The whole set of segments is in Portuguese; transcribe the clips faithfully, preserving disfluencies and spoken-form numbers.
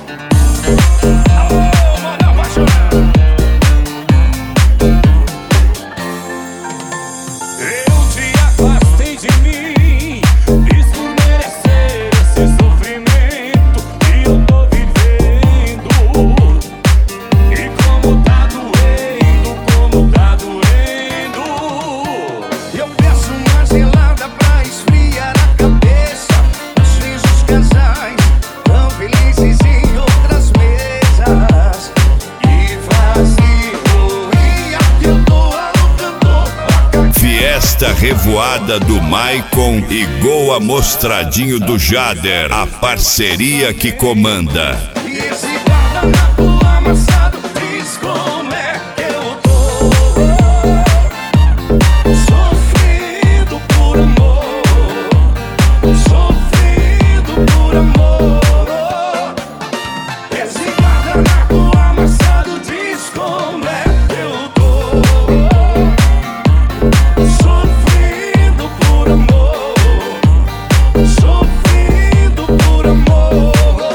Esta revoada do Maicon e Gol Amostradinho do Jader, a parceria que comanda. E esse guardanapo amassado diz como é que eu tô, sofrendo por amor, sofrendo por amor. Esse guardanapo amassado diz como é que eu tô, sofrendo por amor, sofrendo por amor.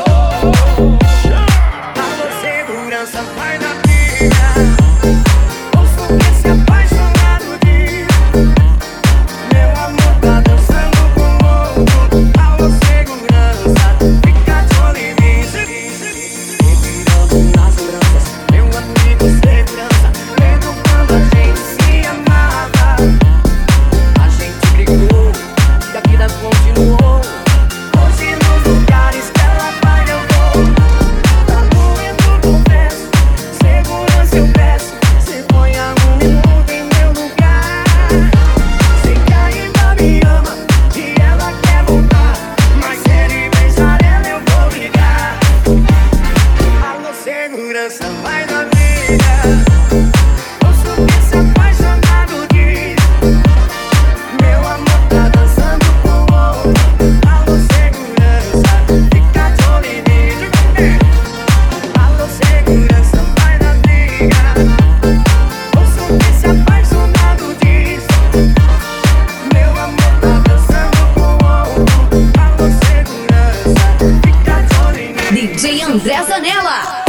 A segurança vai na briga, ouço que se apaixonado diz. Meu amor tá dançando com outro. Alô segurança, fica de olho em mim. Revirando nas lembranças, meu amigo segurança. Lembro quando a gente se amava, a gente brigou e a vida continuou. Hoje nos lugares que ela vai eu vou. Tá doendo, confesso, segurança eu peço. Cê põe a um minuto em meu lugar. Sei que ainda me ama e ela quer voltar, mas se ele beijar ela eu vou ligar. Alô segurança, vai na briga, ouço que se apaixonado diz. Meu amor tá dançando com outro. Alô segurança, fica de olho em mim. Alô segurança, vai na briga, ouço que se apaixonado diz. Meu amor tá dançando com outro. Alô segurança, fica de olho em mim. D J André Zanella.